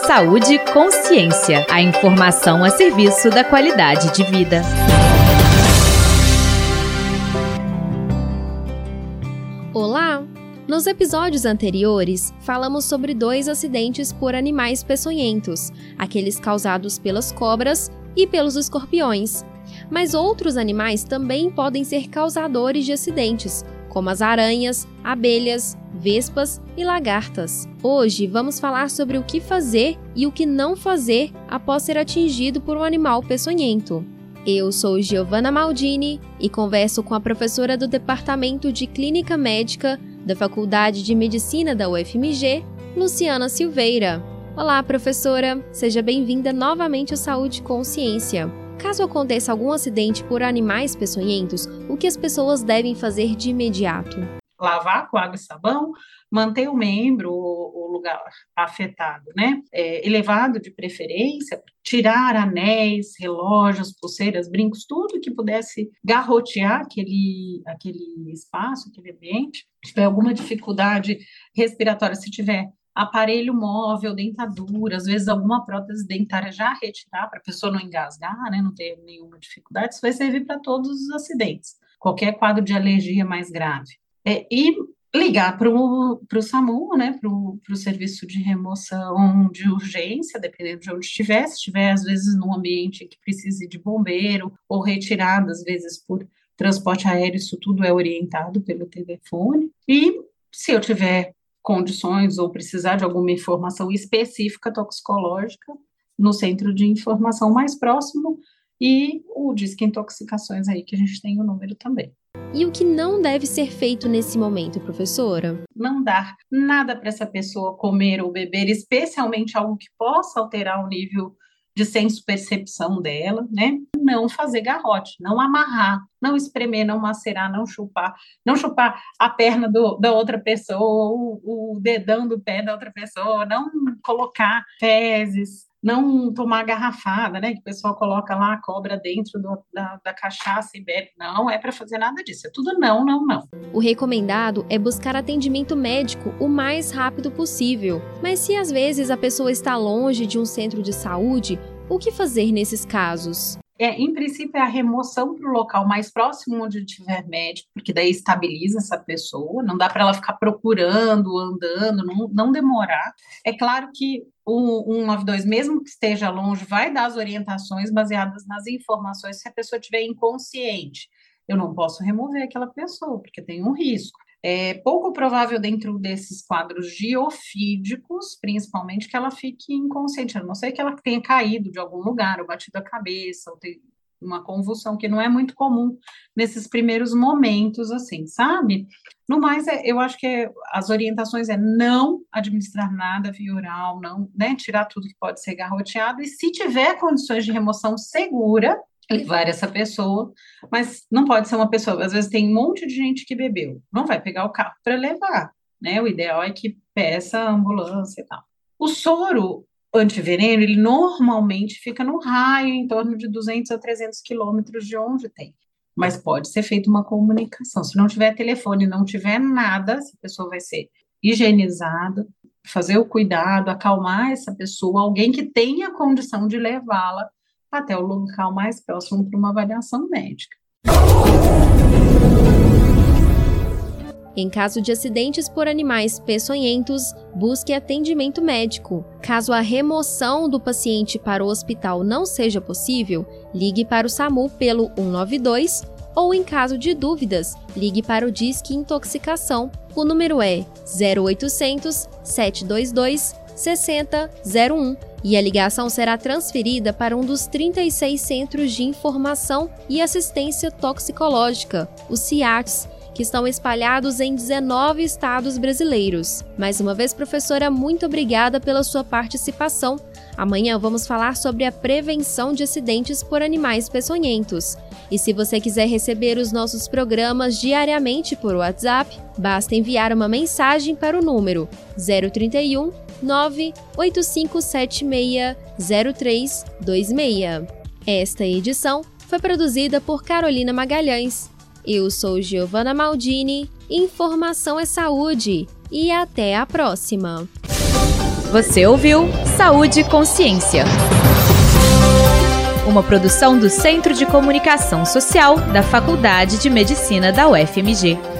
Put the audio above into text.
Saúde e Consciência. A informação a serviço da qualidade de vida. Olá! Nos episódios anteriores, falamos sobre 2 acidentes por animais peçonhentos, aqueles causados pelas cobras e pelos escorpiões. Mas outros animais também podem ser causadores de acidentes, como as aranhas, abelhas, vespas e lagartas. Hoje vamos falar sobre o que fazer e o que não fazer após ser atingido por um animal peçonhento. Eu sou Giovana Maldini e converso com a professora do Departamento de Clínica Médica da Faculdade de Medicina da UFMG, Luciana Silveira. Olá, professora! Seja bem-vinda novamente ao Saúde e Consciência. Caso aconteça algum acidente por animais peçonhentos, o que as pessoas devem fazer de imediato? Lavar com água e sabão, manter o membro, o lugar afetado, né? Elevado de preferência, tirar anéis, relógios, pulseiras, brincos, tudo que pudesse garrotear aquele espaço, aquele ambiente. Se tiver alguma dificuldade respiratória, se tiver aparelho móvel, dentadura, às vezes alguma prótese dentária já retirar para a pessoa não engasgar, né, não ter nenhuma dificuldade, isso vai servir para todos os acidentes, qualquer quadro de alergia mais grave. E ligar para o SAMU, né, para o serviço de remoção de urgência, dependendo de onde estiver, se estiver às vezes num ambiente que precise de bombeiro, ou retirado às vezes por transporte aéreo, isso tudo é orientado pelo telefone. E se eu tiver condições ou precisar de alguma informação específica toxicológica, no centro de informação mais próximo, e o Disque Intoxicações aí, que a gente tem o número também. E o que não deve ser feito nesse momento, professora? Não dar nada para essa pessoa comer ou beber, especialmente algo que possa alterar o nível de senso-percepção dela, né? Não fazer garrote, não amarrar, não espremer, não macerar, não chupar a perna da outra pessoa, o dedão do pé da outra pessoa, não colocar fezes, não tomar garrafada, né? Que o pessoal coloca lá a cobra dentro da cachaça e bebe. Não é para fazer nada disso. É tudo não, não, não. O recomendado é buscar atendimento médico o mais rápido possível. Mas se às vezes a pessoa está longe de um centro de saúde, o que fazer nesses casos? Em princípio, é a remoção para o local mais próximo onde tiver médico, porque daí estabiliza essa pessoa, não dá para ela ficar procurando, andando, não demorar. É claro que o 192, mesmo que esteja longe, vai dar as orientações baseadas nas informações se a pessoa estiver inconsciente. Eu não posso remover aquela pessoa, porque tem um risco. É pouco provável dentro desses quadros giofídicos, principalmente, que ela fique inconsciente, a não ser que ela tenha caído de algum lugar, ou batido a cabeça, ou tenha uma convulsão, que não é muito comum nesses primeiros momentos, assim, sabe? No mais, eu acho que as orientações é não administrar nada via oral, não, né, tirar tudo que pode ser garroteado, e se tiver condições de remoção segura, levar essa pessoa, mas não pode ser uma pessoa, às vezes tem um monte de gente que bebeu, não vai pegar o carro para levar, né? O ideal é que peça a ambulância e tal. O soro antiveneno, ele normalmente fica no raio em torno de 200 a 300 quilômetros de onde tem, mas pode ser feita uma comunicação. Se não tiver telefone, não tiver nada, essa pessoa vai ser higienizada, fazer o cuidado, acalmar essa pessoa, alguém que tenha condição de levá-la até o local mais próximo para uma avaliação médica. Em caso de acidentes por animais peçonhentos, busque atendimento médico. Caso a remoção do paciente para o hospital não seja possível, ligue para o SAMU pelo 192 ou, em caso de dúvidas, ligue para o Disque Intoxicação. O número é 0800 722 6001 e a ligação será transferida para um dos 36 Centros de Informação e Assistência Toxicológica, os CIATs, que estão espalhados em 19 estados brasileiros. Mais uma vez, professora, muito obrigada pela sua participação. Amanhã vamos falar sobre a prevenção de acidentes por animais peçonhentos. E se você quiser receber os nossos programas diariamente por WhatsApp, basta enviar uma mensagem para o número 031 985760326. Esta edição foi produzida por Carolina Magalhães. Eu sou Giovana Maldini, informação é saúde e até a próxima! Você ouviu Saúde e Consciência. Uma produção do Centro de Comunicação Social da Faculdade de Medicina da UFMG.